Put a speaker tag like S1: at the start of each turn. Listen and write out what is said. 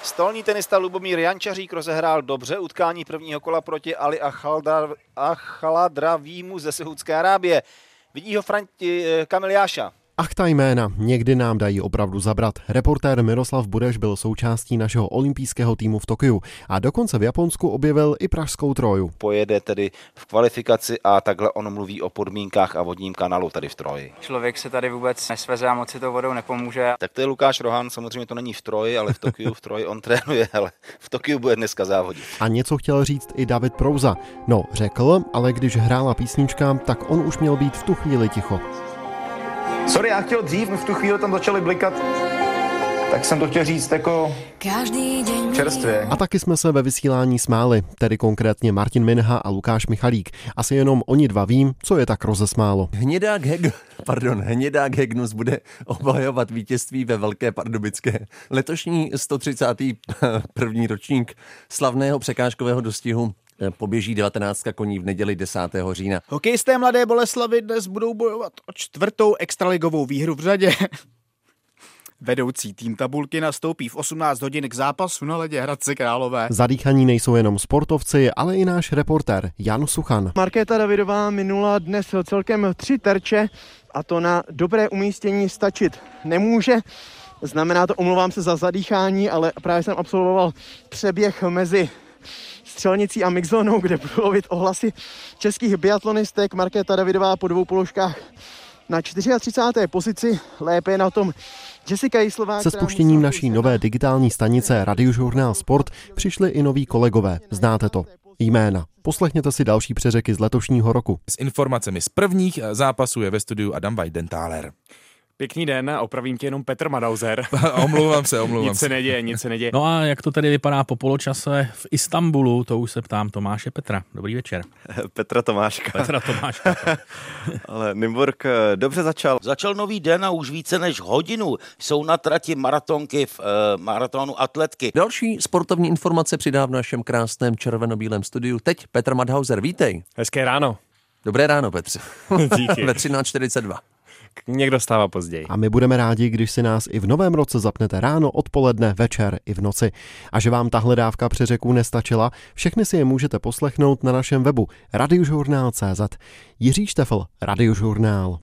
S1: Stolní tenista Lubomír Jančařík rozehrál dobře utkání prvního kola proti Ali Achaladravímu ze Saúdské Arábie. Vidí ho Kamil Jáša.
S2: Ach, ta jména někdy nám dají opravdu zabrat. Reportér Miroslav Bureš byl součástí našeho olympijského týmu v Tokiu a dokonce v Japonsku objevil i pražskou Troju.
S1: Pojede tedy v kvalifikaci a takhle on mluví o podmínkách a vodním kanálu tady v Troji.
S3: Člověk se tady vůbec nesveze a moc si tou vodou nepomůže.
S1: Tak to je Lukáš Rohan, samozřejmě to není v Troji, ale v Tokiu, v Troji on trénuje, ale v Tokiu bude dneska závodit.
S2: A něco chtěl říct i David Prouza. No, řekl, ale když hrála písnička, tak on už měl být v tu chvíli ticho.
S4: Sorry, já chtěl dřív, my v tu chvíli tam začali blikat, tak jsem to chtěl říct jako čerstvě.
S2: A taky jsme se ve vysílání smáli, tedy konkrétně Martin Minha a Lukáš Michalík. Asi jenom oni dva vím, co je tak rozesmálo.
S5: Hnědák Hegnus bude obhajovat vítězství ve Velké Pardubické. Letošní 131. ročník slavného překážkového dostihu poběží 19 koní v neděli 10. října.
S6: Hokejisté Mladé Boleslavi dnes budou bojovat o 4. extraligovou výhru v řadě. Vedoucí tým tabulky nastoupí v 18 hodin k zápasu na ledě Hradce Králové.
S2: Zadýchaní nejsou jenom sportovci, ale i náš reportér Jan Suchan.
S7: Markéta Davidová minula dnes celkem 3 terče a to na dobré umístění stačit nemůže. Znamená to, omlouvám se za zadýchání, ale právě jsem absolvoval přeběh mezi střelnicí a mixzónou, kde budu lovit ohlasy českých biatlonistek. Markéta Davidová po 2 položkách na 34. pozici, lépe na tom Jessica Jislová.
S2: Se spuštěním naší nové digitální stanice Radiožurnál Sport přišli i noví kolegové. Znáte to. Jména. Poslechněte si další přeřeky z letošního roku.
S8: S informacemi z prvních zápasů je ve studiu Adam Weidenthaler.
S9: Pěkný den, opravím tě jenom Petr Madauser.
S8: Omlouvám se.
S9: Nic se neděje.
S10: No a jak to tedy vypadá po poločase v Istanbulu, to už se ptám Tomáše Petra. Dobrý večer.
S11: Petra Tomáška. Ale Nymburk dobře začal.
S12: Začal nový den a už více než hodinu jsou na trati maratonky v maratonu atletky.
S5: Další sportovní informace přidá v našem krásném červenobílém studiu. Teď Petr Madhauser, vítej.
S9: Hezké ráno.
S5: Dobré ráno, Petře.
S9: Díky.
S5: Ve 13:42.
S9: Někdo stává později.
S2: A my budeme rádi, když si nás i v novém roce zapnete ráno, odpoledne, večer i v noci. A že vám tahle dávka přeřeků nestačila, všechny si je můžete poslechnout na našem webu radiožurnál.cz. Jiří Štefl, Radiožurnál.